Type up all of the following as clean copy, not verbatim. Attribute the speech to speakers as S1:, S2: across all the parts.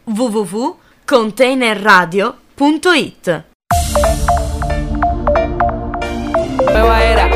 S1: www.containerradio.it.
S2: Nueva era.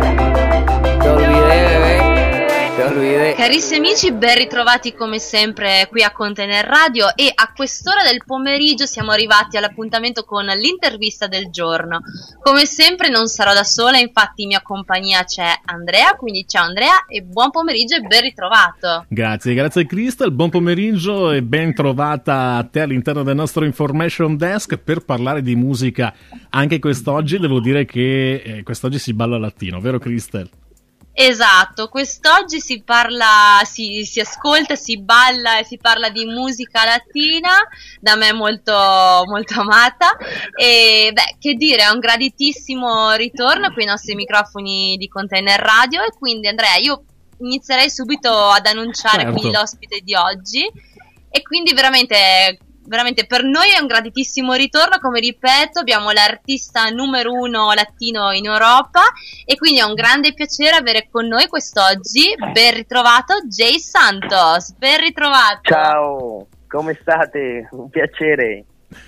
S2: Te olvidé, bebé. Te olvidé.
S3: Carissimi amici, ben ritrovati come sempre qui a Container Radio, e a quest'ora del pomeriggio siamo arrivati all'appuntamento con l'intervista del giorno. Come sempre non sarò da sola, infatti in mia compagnia c'è Andrea, quindi ciao Andrea e buon pomeriggio e ben ritrovato.
S4: Grazie Crystal, buon pomeriggio e ben trovata a te all'interno del nostro Information Desk per parlare di musica. Anche quest'oggi devo dire che quest'oggi si balla latino, vero Crystal?
S3: Esatto, quest'oggi si parla, si ascolta, si balla e si parla di musica latina, da me molto, molto amata, e che dire, è un graditissimo ritorno qui ai nostri microfoni di Container Radio, e quindi Andrea, io inizierei subito ad annunciare quindi l'ospite di oggi, e quindi veramente per noi è un graditissimo ritorno. Come ripeto, abbiamo l'artista numero 1 latino in Europa, e quindi è un grande piacere avere con noi quest'oggi, ben ritrovato, Jay Santos. Ben ritrovato.
S5: Ciao, come state? Un piacere.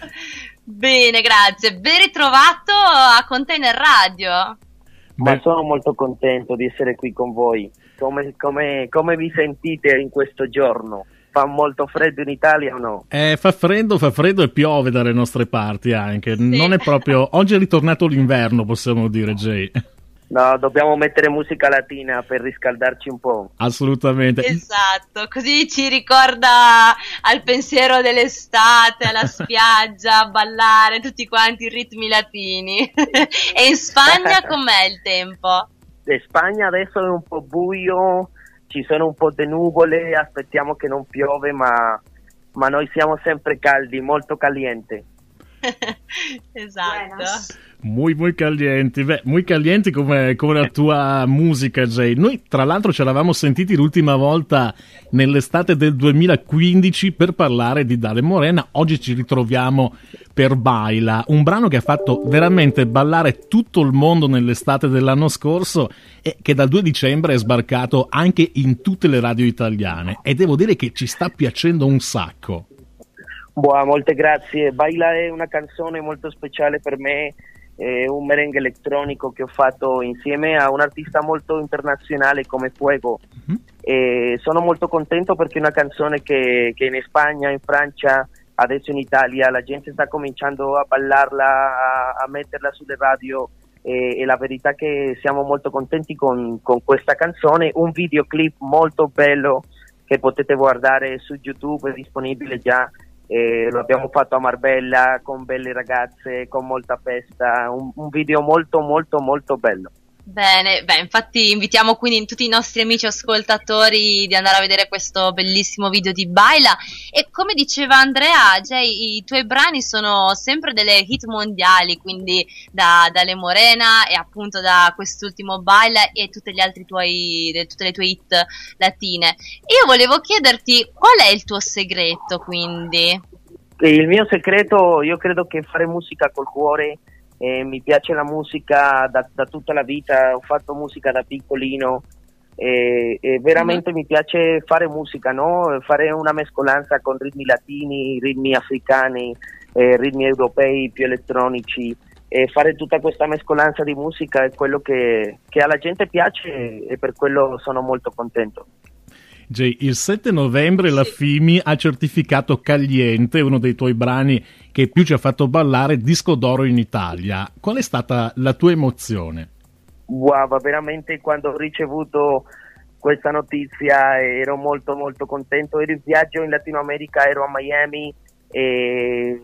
S3: Bene, grazie. Ben ritrovato a Container Radio.
S5: Ma sono molto contento di essere qui con voi. Come vi sentite in questo giorno? Fa molto freddo in Italia o no?
S4: Fa freddo e piove dalle nostre parti anche.
S3: Sì.
S4: Non è proprio... Oggi è ritornato l'inverno, possiamo dire, Jay.
S5: No, dobbiamo mettere musica latina per riscaldarci un po'.
S4: Assolutamente.
S3: Esatto, così ci ricorda al pensiero dell'estate, alla spiaggia, a ballare tutti quanti i ritmi latini. E in Spagna com'è il tempo?
S5: In Spagna adesso è un po' buio, ci sono un po' di nuvole, aspettiamo che non piove, ma noi siamo sempre caldi, molto caliente.
S3: Esatto.
S4: Muy calienti, muy calienti come la tua musica, Jay. Noi tra l'altro ci eravamo sentiti l'ultima volta nell'estate del 2015 per parlare di Dale Morena. Oggi ci ritroviamo per Baila, un brano che ha fatto veramente ballare tutto il mondo nell'estate dell'anno scorso e che dal 2 dicembre è sbarcato anche in tutte le radio italiane, e devo dire che ci sta piacendo un sacco.
S5: Molte grazie. Baila è una canzone molto speciale per me, è un merengue elettronico che ho fatto insieme a un artista molto internazionale come Fuego. E sono molto contento perché è una canzone che in Spagna, in Francia, adesso in Italia la gente sta cominciando a ballarla, a metterla sulle radio, e la verità è che siamo molto contenti con questa canzone. Un videoclip molto bello che potete guardare su YouTube, è disponibile già. Lo abbiamo fatto a Marbella con belle ragazze, con molta festa, un video molto bello.
S3: Bene, infatti invitiamo quindi tutti i nostri amici ascoltatori di andare a vedere questo bellissimo video di Baila. E come diceva Andrea, Jay, i tuoi brani sono sempre delle hit mondiali, quindi da Le Morena e appunto da quest'ultimo Baila e tutte le tue hit latine. Io volevo chiederti qual è il tuo segreto, quindi?
S5: Il mio segreto, io credo che fare musica col cuore. Mi piace la musica da tutta la vita, ho fatto musica da piccolino, e veramente mi piace fare musica, no? Fare una mescolanza con ritmi latini, ritmi africani, ritmi europei più elettronici, e fare tutta questa mescolanza di musica è quello che alla gente piace, e per quello sono molto contento.
S4: Jay, il 7 novembre la FIMI ha certificato Caliente, uno dei tuoi brani che più ci ha fatto ballare, disco d'oro in Italia. Qual è stata la tua emozione?
S5: Wow, veramente quando ho ricevuto questa notizia ero molto contento. Ero in viaggio in Latino America, ero a Miami e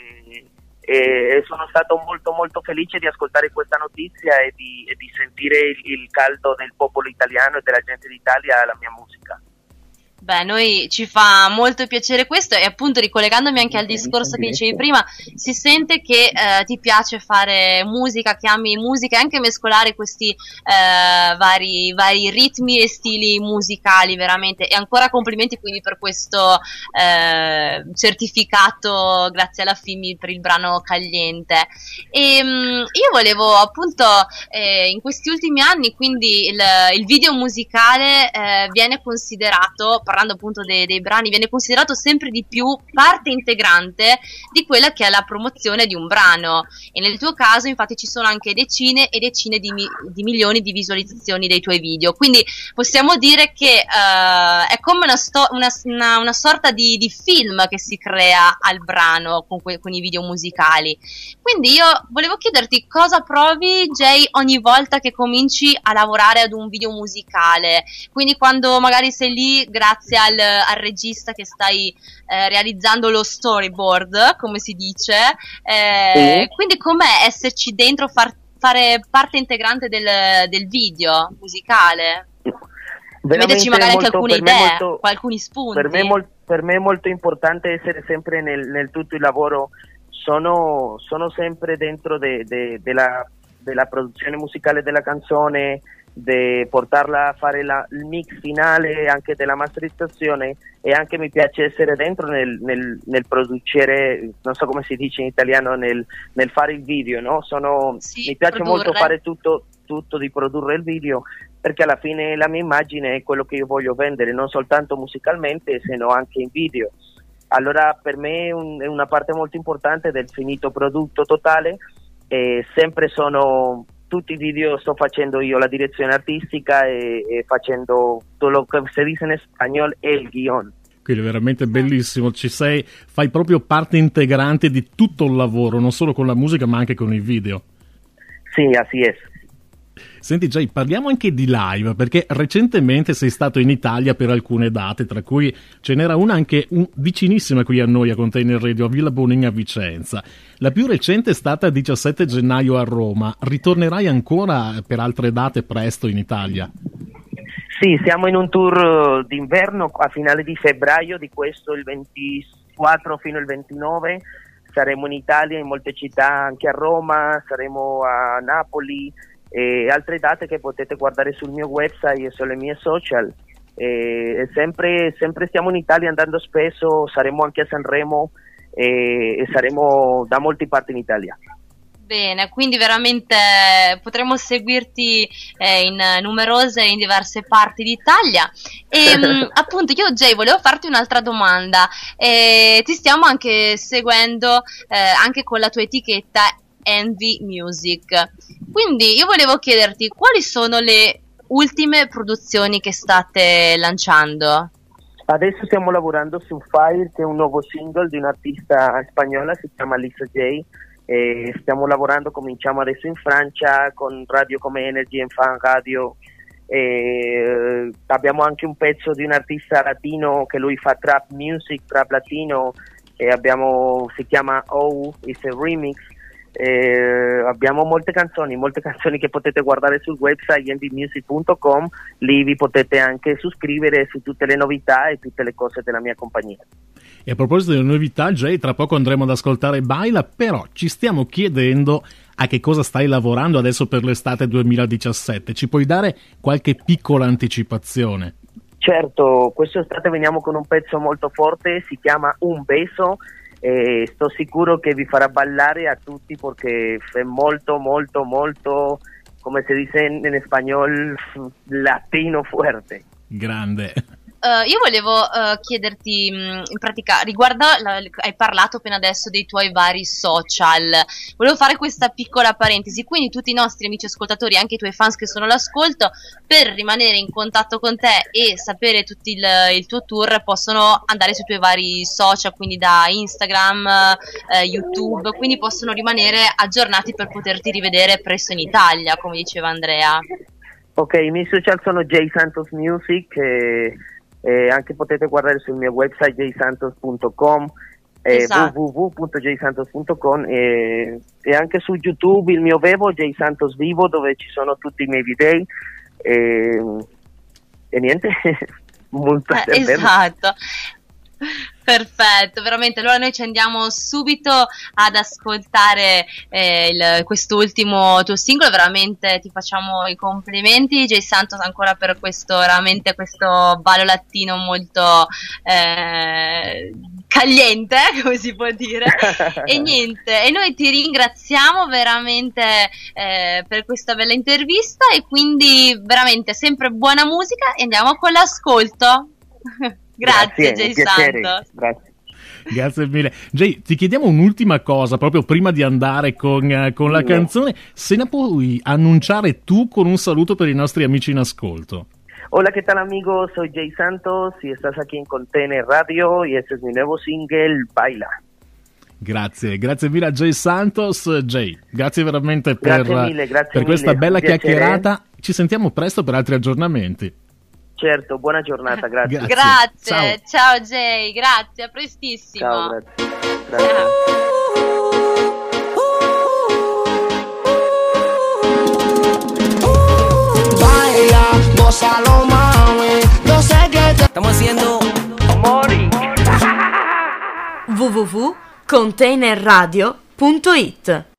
S5: sono stato molto felice di ascoltare questa notizia e di sentire il caldo del popolo italiano e della gente d'Italia alla mia musica.
S3: Noi ci fa molto piacere questo, e appunto ricollegandomi anche al discorso che dicevi prima, si sente che ti piace fare musica, che ami musica e anche mescolare questi vari ritmi e stili musicali, veramente, e ancora complimenti quindi per questo certificato grazie alla FIMI per il brano Caliente. E io volevo appunto in questi ultimi anni quindi il video musicale viene considerato parlando appunto dei brani, viene considerato sempre di più parte integrante di quella che è la promozione di un brano, e nel tuo caso infatti ci sono anche decine e decine di milioni di visualizzazioni dei tuoi video, quindi possiamo dire che è come una sorta di film che si crea al brano con i video musicali. Quindi io volevo chiederti cosa provi, Jay, ogni volta che cominci a lavorare ad un video musicale, quindi quando magari sei lì grazie al regista che stai realizzando lo storyboard, come si dice, quindi com'è esserci dentro, fare parte integrante del video musicale? Vederci magari anche alcune idee, alcuni spunti.
S5: Per me è molto importante essere sempre nel tutto il lavoro. Sono sempre dentro della produzione musicale della canzone, di portarla a fare il mix finale anche della masterizzazione, e anche mi piace essere dentro nel producere, non so come si dice in italiano, nel fare il video, no? Mi piace molto fare tutto di produrre il video, perché alla fine la mia immagine è quello che io voglio vendere, non soltanto musicalmente, sino anche in video. Allora per me è una parte molto importante del finito prodotto totale, e sempre tutti i video sto facendo io la direzione artistica e facendo tutto lo che si dice in spagnolo e il guion.
S4: Quindi è veramente bellissimo, fai proprio parte integrante di tutto il lavoro, non solo con la musica ma anche con i video.
S5: Sì, así es.
S4: Senti Jay, parliamo anche di live, perché recentemente sei stato in Italia per alcune date, tra cui ce n'era una anche vicinissima qui a noi a Container Radio, a Villa Bonin a Vicenza. La più recente è stata il 17 gennaio a Roma. Ritornerai ancora per altre date presto in Italia?
S5: Sì, siamo in un tour d'inverno a finale di febbraio, di questo il 24 fino al 29. Saremo in Italia, in molte città, anche a Roma, saremo a Napoli, e altre date che potete guardare sul mio website e sulle mie social. E sempre stiamo in Italia, andando spesso, saremo anche a Sanremo e saremo da molte parti in Italia.
S3: Bene, quindi veramente potremo seguirti in diverse parti d'Italia. E appunto io, Jay, volevo farti un'altra domanda. Ti stiamo anche seguendo anche con la tua etichetta Envy Music, quindi io volevo chiederti quali sono le ultime produzioni che state lanciando.
S5: Adesso stiamo lavorando su Fire, che è un nuovo single di un'artista spagnola, si chiama Lisa J. Stiamo lavorando, cominciamo adesso in Francia con radio come Energy e Fan Radio. Abbiamo anche un pezzo di un artista latino che lui fa trap music, trap latino, si chiama Oh, it's a remix. Abbiamo molte canzoni che potete guardare sul website envymusic.com. Lì vi potete anche iscrivere su tutte le novità e tutte le cose della mia compagnia.
S4: E a proposito delle novità, Jay, tra poco andremo ad ascoltare Baila, però ci stiamo chiedendo a che cosa stai lavorando adesso per l'estate 2017. Ci puoi dare qualche piccola anticipazione?
S5: Certo, quest'estate veniamo con un pezzo molto forte, si chiama Un Beso. Sto sicuro che vi farà ballare a tutti, perché è molto, molto, molto, come si dice in spagnolo, latino fuerte.
S4: Grande.
S3: Io volevo chiederti, in pratica, hai parlato appena adesso dei tuoi vari social, volevo fare questa piccola parentesi, quindi tutti i nostri amici ascoltatori, anche i tuoi fans che sono all'ascolto, per rimanere in contatto con te e sapere tutto il tuo tour, possono andare sui tuoi vari social, quindi da Instagram, YouTube, quindi possono rimanere aggiornati per poterti rivedere presto in Italia, come diceva Andrea.
S5: Ok, i miei social sono Jay Santos Music, anche potete guardare sul mio website jaysantos.com,
S3: esatto.
S5: www.jaysantos.com, e anche su YouTube il mio Vevo, Jay Santos Vivo, dove ci sono tutti i miei video, e niente, molto
S3: esatto. Perfetto, veramente. Allora noi ci andiamo subito ad ascoltare quest'ultimo tuo singolo. Veramente ti facciamo i complimenti, Jay Santos, ancora per questo ballo latino molto caliente, come si può dire. E niente, e noi ti ringraziamo veramente per questa bella intervista, e quindi veramente sempre buona musica, e andiamo con l'ascolto. Grazie Jay
S5: un piacere.
S3: Santos.
S5: Grazie.
S4: Grazie mille. Jay, ti chiediamo un'ultima cosa, proprio prima di andare con la canzone, se la puoi annunciare tu con un saluto per i nostri amici in ascolto.
S5: Hola, ¿qué tal amigos? Soy Jay Santos y estás aquí en Container Radio y este es mi nuevo single, Baila.
S4: Grazie mille a Jay Santos. Jay, grazie veramente
S5: Grazie
S4: per questa
S5: mille,
S4: bella
S5: un piacere.
S4: chiacchierata. Ci sentiamo presto per altri aggiornamenti.
S5: Certo, buona giornata, grazie.
S3: Grazie, ciao Jay, grazie, a prestissimo.
S5: Ciao, grazie.
S1: Gózalo, mami. Yo sé que te
S2: Estamos haciendo
S5: Mori.
S6: www.containerradio.it